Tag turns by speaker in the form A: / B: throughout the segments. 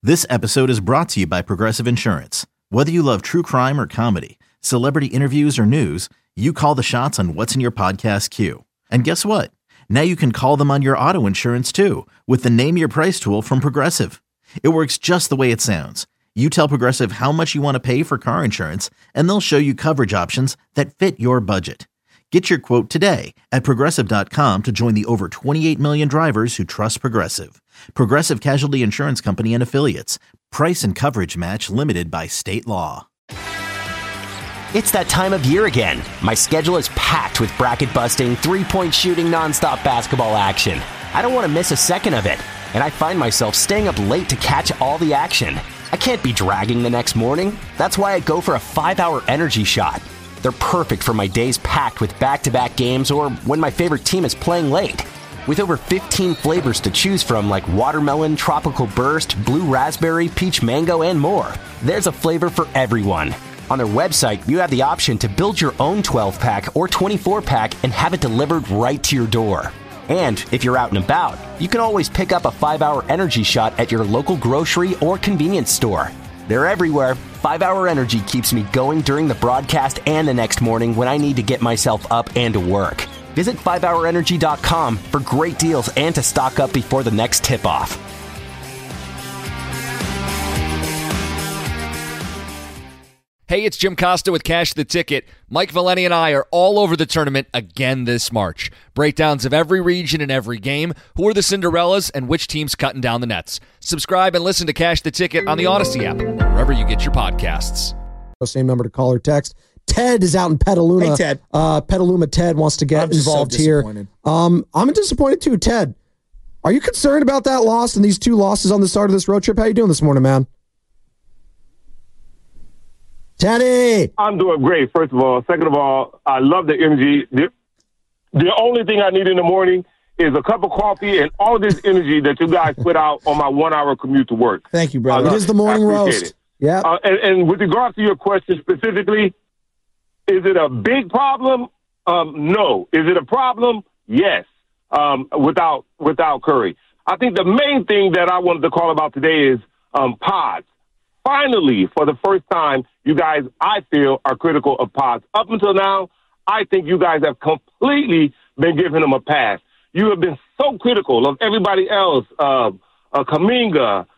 A: This episode is brought to you by Progressive Insurance. Whether you love true crime or comedy, celebrity interviews or news, you call the shots on what's in your podcast queue. And guess what? Now you can call them on your auto insurance too with the Name Your Price tool from Progressive. It works just the way it sounds. You tell Progressive how much you want to pay for car insurance, and they'll show you coverage options that fit your budget. Get your quote today at Progressive.com to join the over 28 million drivers who trust Progressive. Progressive Casualty Insurance Company and Affiliates. Price and coverage match limited by state law.
B: It's that time of year again. My schedule is packed with bracket-busting, three-point shooting, nonstop basketball action. I don't want to miss a second of it, and I find myself staying up late to catch all the action. I can't be dragging the next morning. That's why I go for a 5-hour energy shot. They're perfect for my days packed with back-to-back games or when my favorite team is playing late. With over 15 flavors to choose from like watermelon, tropical burst, blue raspberry, peach mango, and more, there's a flavor for everyone. On their website, you have the option to build your own 12-pack or 24-pack and have it delivered right to your door. And if you're out and about, you can always pick up a 5-hour energy shot at your local grocery or convenience store. They're everywhere. 5-hour energy keeps me going during the broadcast and the next morning when I need to get myself up and to work. Visit 5hourenergy.com for great deals and to stock up before the next tip-off.
C: Hey, it's Jim Costa with Cash the Ticket. Mike Valeni and I are all over the tournament again this March. Breakdowns of every region and every game, who are the Cinderellas, and which team's cutting down the nets. Subscribe and listen to Cash the Ticket on the Odyssey app, wherever you get your podcasts.
D: Same number to call or text. Ted is out in Petaluma.
E: Hey, Ted.
D: Petaluma Ted wants to get involved here. I'm disappointed too, Ted. Are you concerned about that loss and these two losses on the start of this road trip? How you doing this morning, man? Teddy!
F: I'm doing great, first of all. Second of all, I love the energy. The only thing I need in the morning is a cup of coffee and all this energy that you guys put out on my 1-hour commute to work.
E: Thank you, brother.
D: It is the morning roast. Yeah.
F: And with regard to your question specifically, is it a big problem? No. Is it a problem? Yes. Without Curry. I think the main thing that I wanted to call about today is pods. Finally, for the first time, you guys, I feel, are critical of pods. Up until now, I think you guys have completely been giving them a pass. You have been so critical of everybody else, Kuminga,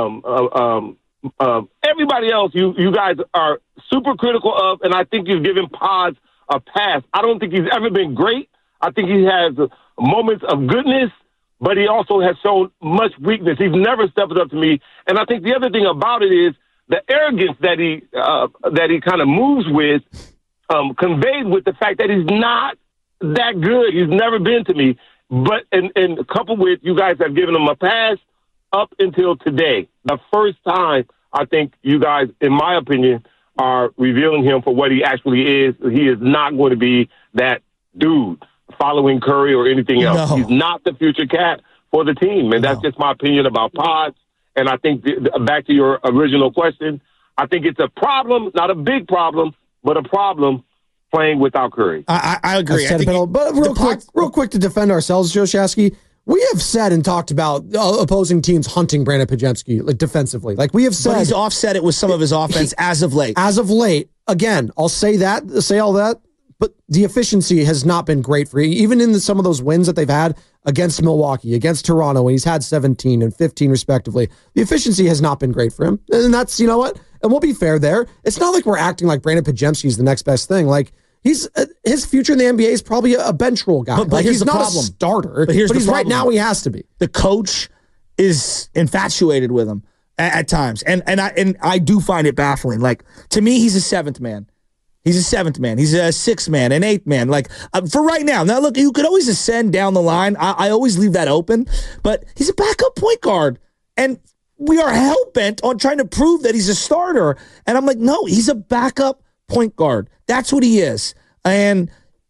F: everybody else you guys are super critical of, and I think you've given pods a pass. I don't think he's ever been great. I think he has moments of goodness, but he also has shown much weakness. He's never stepped up to me. And I think the other thing about it is the arrogance that he kind of moves with, conveyed with the fact that he's not that good. He's never been to me. But and coupled with you guys have given him a pass up until today. The first time I think you guys, in my opinion, are revealing him for what he actually is. He is not going to be that dude following Curry or anything else. No. He's not the future cat for the team. And that's just my opinion about pods. And I think, back to your original question, I think it's a problem, not a big problem, but a problem playing without Curry.
E: I agree.
D: But real quick to defend ourselves, Joe Shasky, we have said and talked about opposing teams hunting Brandon Podziemski like defensively. Like we have said.
E: But he's offset it with some of his offense as of late.
D: As of late. Again, I'll say all that. But the efficiency has not been great for him. Even in some of those wins that they've had against Milwaukee, against Toronto, when he's had 17 and 15 respectively, the efficiency has not been great for him. And that's, you know what? And we'll be fair there. It's not like we're acting like Brandon Podziemski is the next best thing. Like his future in the NBA is probably a bench role guy. But he's not a starter. But he's right now he has to be.
E: The coach is infatuated with him at times, and I do find it baffling. Like to me, he's a seventh man. He's a seventh man. He's a sixth man, an eighth man. Like for right now. Now, look, you could always ascend down the line. I always leave that open. But he's a backup point guard. And we are hell-bent on trying to prove that he's a starter. And I'm like, no, he's a backup point guard. That's what he is. And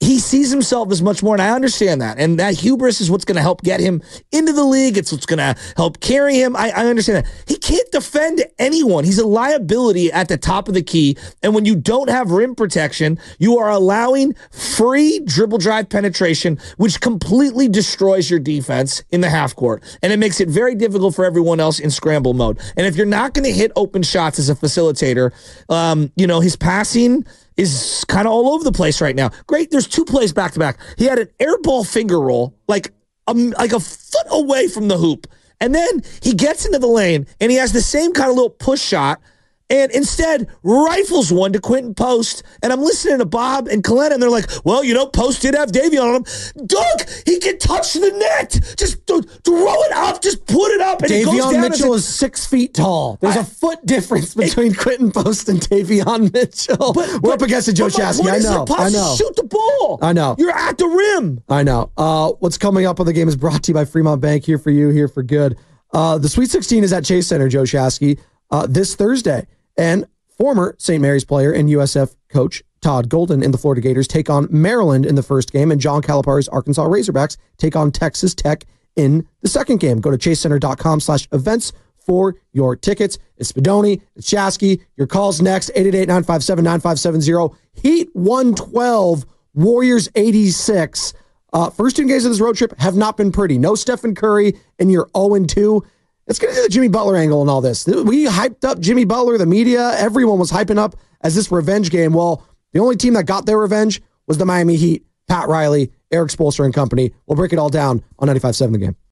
E: he sees himself as much more, and I understand that. And that hubris is what's going to help get him into the league. It's what's going to help carry him. I understand that. He can't defend anyone. He's a liability at the top of the key. And when you don't have rim protection, you are allowing free dribble drive penetration, which completely destroys your defense in the half court. And it makes it very difficult for everyone else in scramble mode. And if you're not going to hit open shots as a facilitator, his passing is kind of all over the place right now. Great, there's 2 plays back to back. He had an air ball finger roll, like a foot away from the hoop. And then he gets into the lane and he has the same kind of little push shot and instead rifles one to Quentin Post. And I'm listening to Bob and Coletta, and they're like, well, Post did have Davion on him. Doug, he can touch the net. Just throw it up. Just put it up. And
D: Davion Mitchell is 6 feet tall. There's a foot difference between Quentin Post and Davion Mitchell. We're up against it, Joe Shasky. I know.
E: Shoot the ball.
D: I know.
E: You're at the rim.
D: I know. What's coming up on the game is brought to you by Fremont Bank. Here for you, here for good. The Sweet 16 is at Chase Center, Joe Shasky, this Thursday. And former St. Mary's player and USF coach Todd Golden and the Florida Gators take on Maryland in the first game, and John Calipari's Arkansas Razorbacks take on Texas Tech in the second game. Go to chasecenter.com/events for your tickets. It's Spadoni, it's Shasky. Your call's next, 888-957-9570. Heat 112, Warriors 86. First 2 games of this road trip have not been pretty. No Stephen Curry, and you're 0-2. Let's get into the Jimmy Butler angle and all this. We hyped up Jimmy Butler, the media. Everyone was hyping up as this revenge game. Well, the only team that got their revenge was the Miami Heat, Pat Riley, Eric Spoelstra and company. We'll break it all down on 95.7 The Game.